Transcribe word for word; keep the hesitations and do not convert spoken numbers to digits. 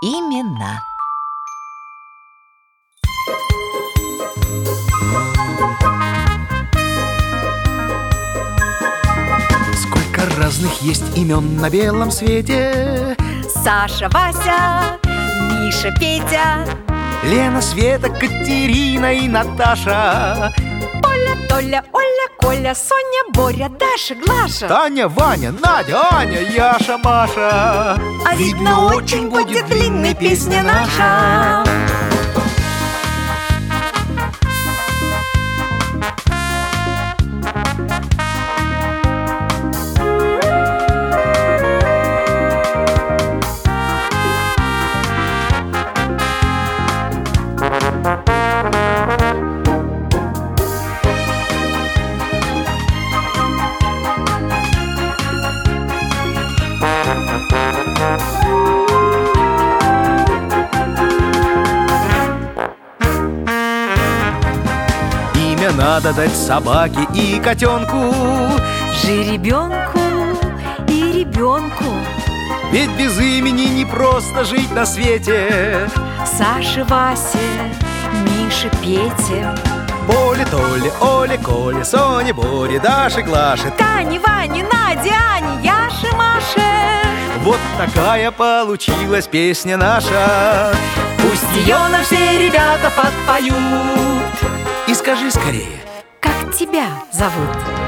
имена. Сколько разных есть имен на белом свете: Саша, Вася, Миша, Петя, Лена, Света, Катерина и Наташа, Оля, Толя, Оля, Коля, Соня, Боря, Даша, Глаша, Таня, Ваня, Надя, Аня, Яша, Маша. А видно, очень будет длинной песня наша. Имя надо дать собаке и котенку, Жеребенку и ребенку, ведь без имени не просто жить на свете. Саше, Васе, Мише, Пете, Поле, Толе, Оле, Коле, Соне, Боре, Даше, Глаше, Тане, Ване, Наде, Ане, Яше, Маше. вот такая получилась песня наша. Пусть ее нам все ребята подпоют. И скажи скорее: как тебя зовут?